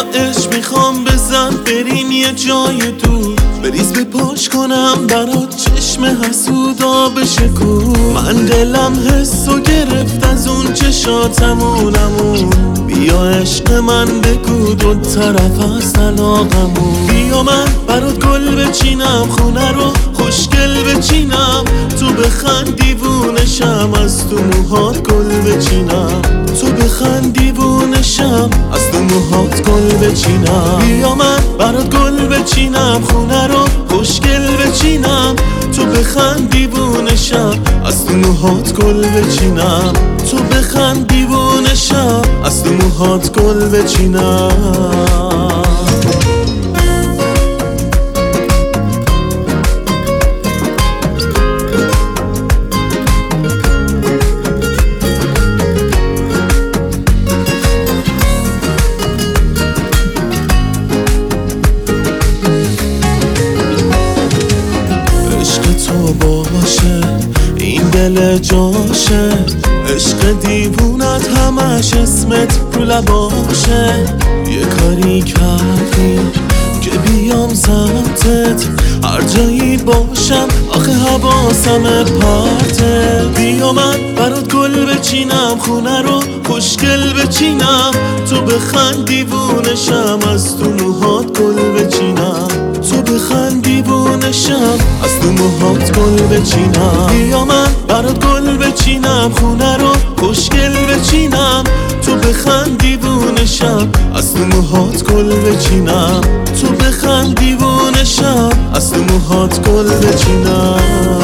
عشق میخوام بزن بریم یه جای دور، بریز بپاش کنم برات چشم حسودا بشکور. من دلم حسو گرفت از اون چشاتمونمون، بیا عشق من بگو دو طرف از طلاقمون. بیا من برات گل بچینم، خونه رو خوشگل بچینم، تو بخند دیوونشم از تو موهات گل بچینم، تو بخند دیوونشم از تو موهات گل بچینم. بیا من برات گل بچینم، خونه رو خوشگل بچینم، تو بخند دیوونشم از تو موهات گل بچینم، تو بخند دیوونشم از تو موهات گل بچینم. تو باشه این دل جاشه، عشق دیوونت همش اسمت رو لباشه. یه کاری کردی که بیام سمتت، هر جایی باشم آخه حواسم پرته. بیا من برات گل بچینم، خونه رو خوشگل بچینم، تو بخند دیوونشم از تو موهات گل بچینم، تو بخند دیوونشم از تو موهات گل بچینم. بیا من برات گل بچینم، خونه رو خوشگل بچینم، تو بخند دیوونشم از تو موهات گل بچینم، تو بخند دیوونشم از تو موهات گل بچینم.